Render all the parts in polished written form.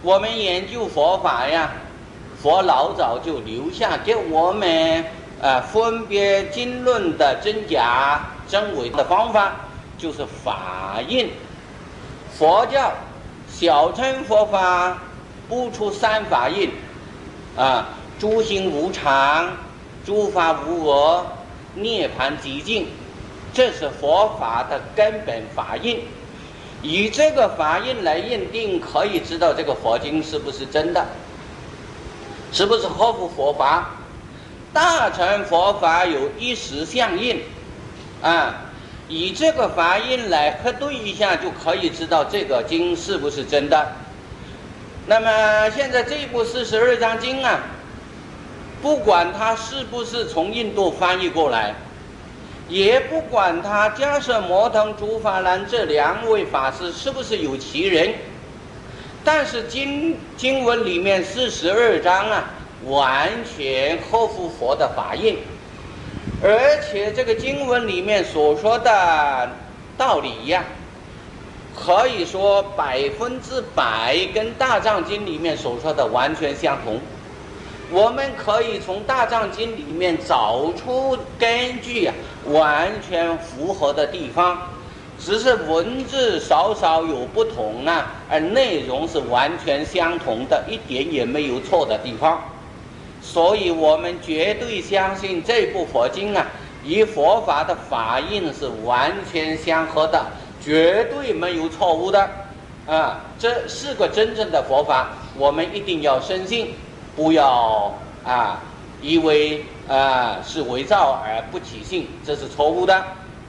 我们研究佛法呀，佛老早就留下给我们分别经论的真假真伪的方法，就是法印。佛教小乘佛法不出三法印诸行无常，诸法无我，涅槃寂静，这是佛法的根本法印。以这个法印来认定，可以知道这个佛经是不是真的，是不是合乎佛法。大乘佛法有一时相应以这个法印来核对一下，就可以知道这个经是不是真的。那么现在这部42章经不管它是不是从印度翻译过来，也不管他迦摄摩腾、竺法兰这两位法师是不是有其人，但是经文里面42章完全合乎佛的法印，而且这个经文里面所说的道理可以说100%跟大藏经里面所说的完全相同。我们可以从大藏经里面找出根据完全符合的地方，只是文字稍稍有不同而内容是完全相同的，一点也没有错的地方。所以我们绝对相信这部佛经与佛法的法印是完全相合的，绝对没有错误的这是个真正的佛法，我们一定要深信，不要以为是伪造而不起信，这是错误的。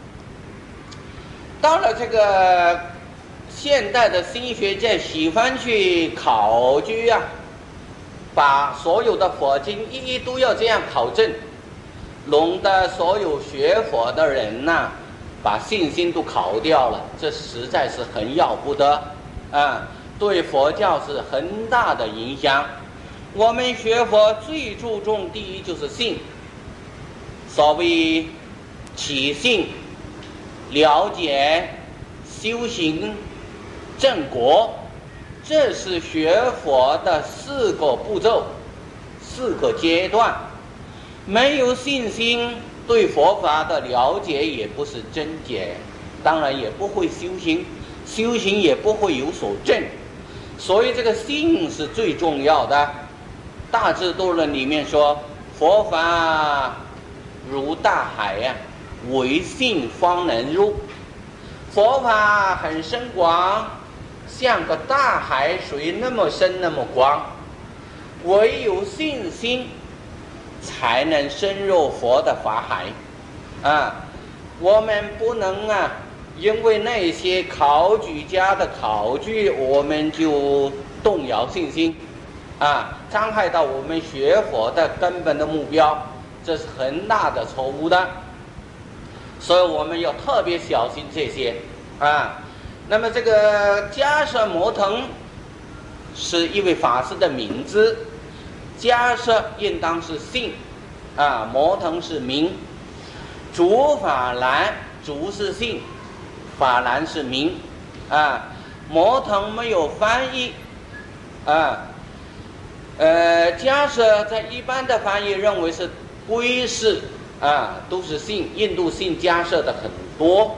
到了这个现代的新学界喜欢去考据把所有的佛经一一都要这样考证，弄得所有学佛的人把信心都考掉了，这实在是很要不得对佛教是很大的影响。我们学佛最注重第一就是信，所谓起信、了解、修行、正果，这是学佛的4个步骤、4个阶段。没有信心，对佛法的了解也不是真解，当然也不会修行，修行也不会有所证。所以这个信是最重要的。大智度论里面说，佛法如大海唯信方能入。佛法很深广，像个大海水那么深那么广，唯有信心才能深入佛的法海我们不能因为那些考据家的考据，我们就动摇信心伤害到我们学佛的根本的目标，这是很大的错误的。所以我们要特别小心这些那么这个迦摄摩腾是一位法师的名字，迦摄应当是姓摩腾是名。竺法兰，竺是姓，法兰是名摩腾没有翻译迦摄在一般的翻译认为是归氏都是姓，印度姓迦摄的很多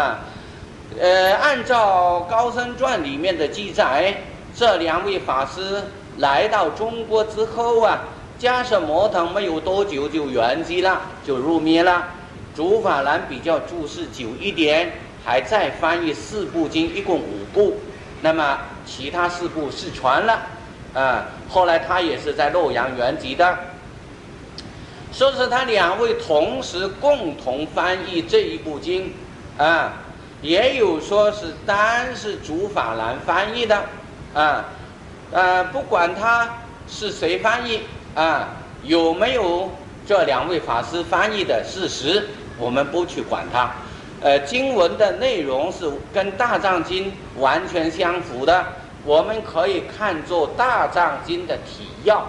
按照高僧传里面的记载，这2位法师来到中国之后迦摄摩腾没有多久就圆寂了，就入灭了。竺法兰比较注释久一点，还再翻译4部经，一共5部，那么其他4部失传了后来他也是在洛阳圆寂的。说是他2位同时共同翻译这一部经也有说是单是竺法兰翻译的不管他是谁翻译有没有这2位法师翻译的事实，我们不去管它经文的内容是跟大藏经完全相符的，我们可以看作大藏经的体要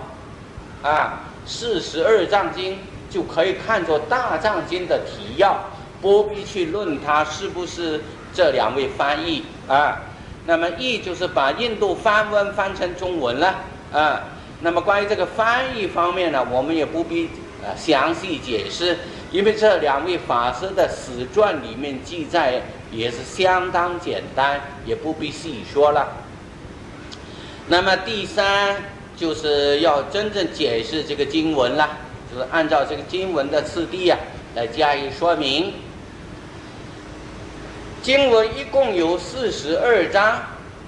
42章经就可以看作大藏经的体要，不必去论它是不是这2位翻译那么译就是把印度梵文翻成中文了啊。那么关于这个翻译方面呢，我们也不必详细解释，因为这两位法师的史传里面记载也是相当简单，也不必细说了。那么第三就是要真正解释这个经文了，就是按照这个经文的次第来加以说明。经文一共有42章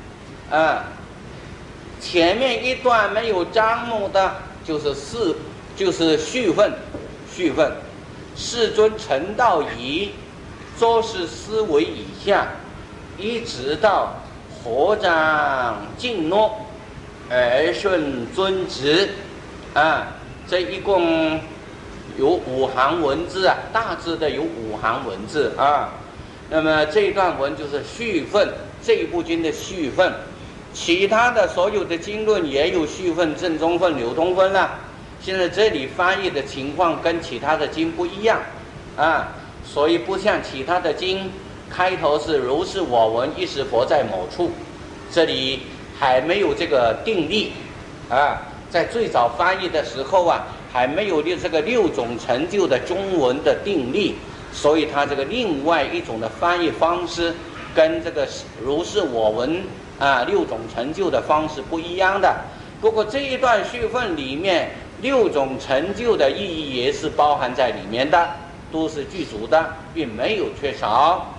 前面一段没有章目的就是序分。世尊成道仪，周世思维以下，一直到合掌敬诺，耳顺尊职这一共有5行文字大致的有5行文字那么这一段文就是序分，这一部经的序分，其他的所有的经论也有序分、正宗分、流通分了。现在这里翻译的情况跟其他的经不一样所以不像其他的经开头是如是我闻，一时佛在某处，这里还没有这个定例在最早翻译的时候还没有这个6种成就的中文的定例，所以它这个另外一种的翻译方式跟这个如是我闻6种成就的方式不一样的。不过这一段序分里面6种成就的意义也是包含在里面的，都是具足的，并没有缺少。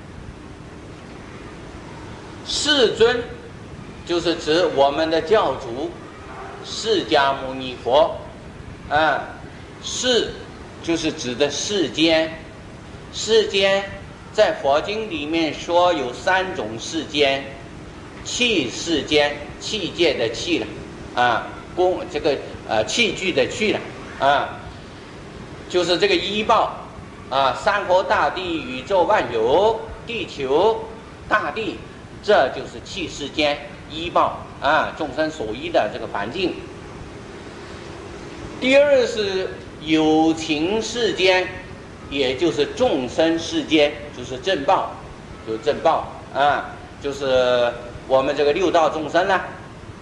世尊就是指我们的教主释迦牟尼佛世就是指的世间，世间在佛经里面说有3种世间，器世间，器界的器了这个器具的器了就是这个依报山河大地、宇宙万有、地球、大地，这就是器世间依报众生所依的这个环境。第二是有情世间，也就是众生世间，就是正报，有正报就是我们这个6道众生啦。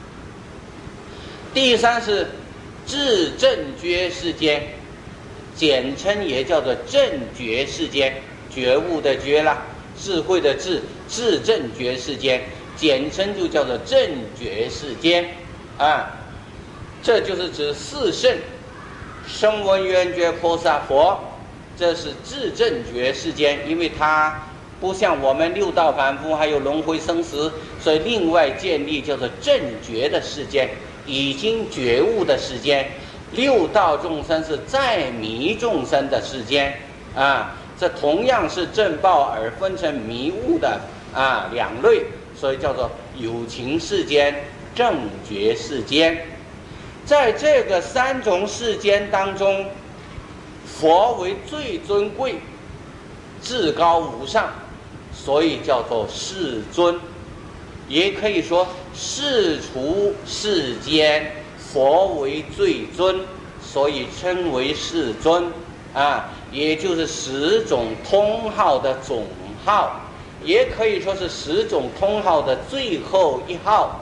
第三是智正觉世间，简称也叫做正觉世间，觉悟的觉啦，智慧的智，智正觉世间，简称就叫做正觉世间这就是指4圣声闻缘觉菩萨佛，这是智正觉世间，因为它不像我们6道凡夫还有轮回生死，所以另外建立叫做正觉的世间，已经觉悟的世间。6道众生是在迷众生的世间这同样是正报而分成迷悟的2类，所以叫做有情世间、正觉世间。在这个3种世间当中，佛为最尊贵、至高无上，所以叫做世尊，也可以说世除世间佛为最尊，所以称为世尊也就是10种通号的总号，也可以说是10种通号的最后一号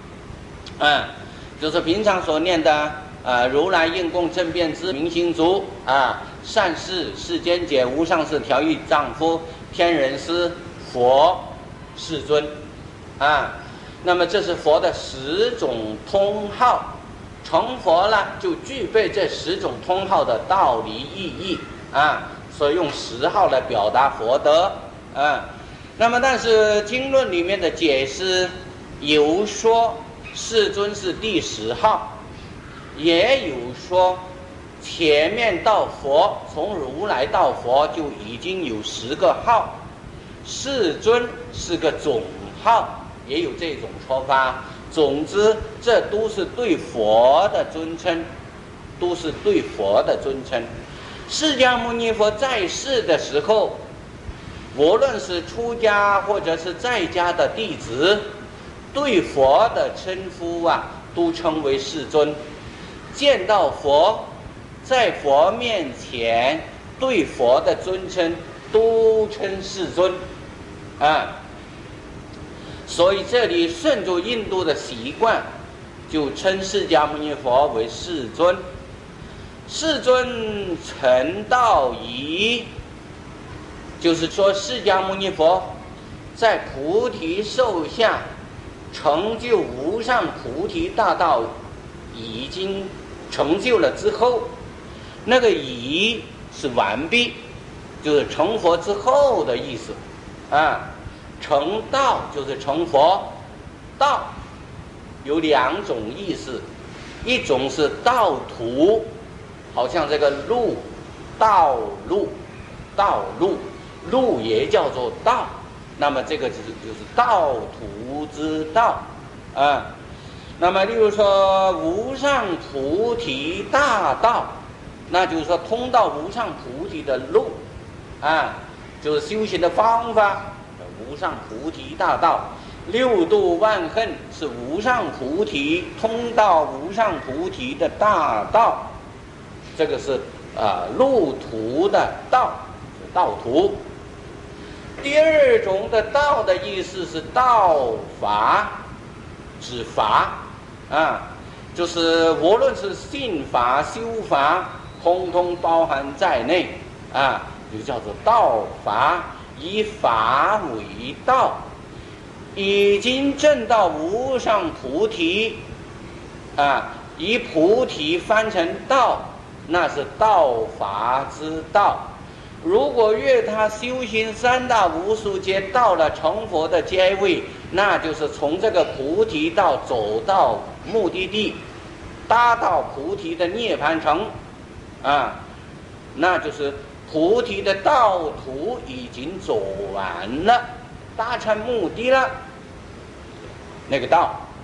就是平常所念的如来应供正遍知明心足善事世间解无上士调御丈夫天人师佛世尊那么这是佛的10种通号，成佛了就具备这10种通号的道理意义所以用10号来表达佛德那么但是经论里面的解释有说世尊是第10号，也有说前面到佛，从如来到佛就已经有10个号，世尊是个总号，也有这种说法。总之这都是对佛的尊称，都是对佛的尊称。释迦牟尼佛在世的时候，无论是出家或者是在家的弟子，对佛的称呼都称为世尊。见到佛，在佛面前对佛的尊称都称世尊所以这里顺着印度的习惯，就称释迦牟尼佛为世尊。世尊成道仪，就是说释迦牟尼佛在菩提树下成就无上菩提大道已经成就了之后，那个仪是完毕，就是成佛之后的意思啊。成道就是成佛，道有两种意思，一种是道途，好像这个路，道路，道路，路也叫做道，那么这个就是道途之道啊。那么例如说无上菩提大道，那就是说通到无上菩提的路啊，就是修行的方法。无上菩提大道，六度万恨是无上菩提，通到无上菩提的大道，这个是路途的道，道途。第二种的道的意思是道法，指法啊，就是无论是信法、修法，通通包含在内啊，就叫做道法。以法为道，已经证到无上菩提啊，以菩提翻成道，那是道法之道。如果越他修行三大无数劫，到了成佛的阶位，那就是从这个菩提道走到目的地，达到菩提的涅槃城啊，那就是菩提的道途已经走完了，达成目的了。那个道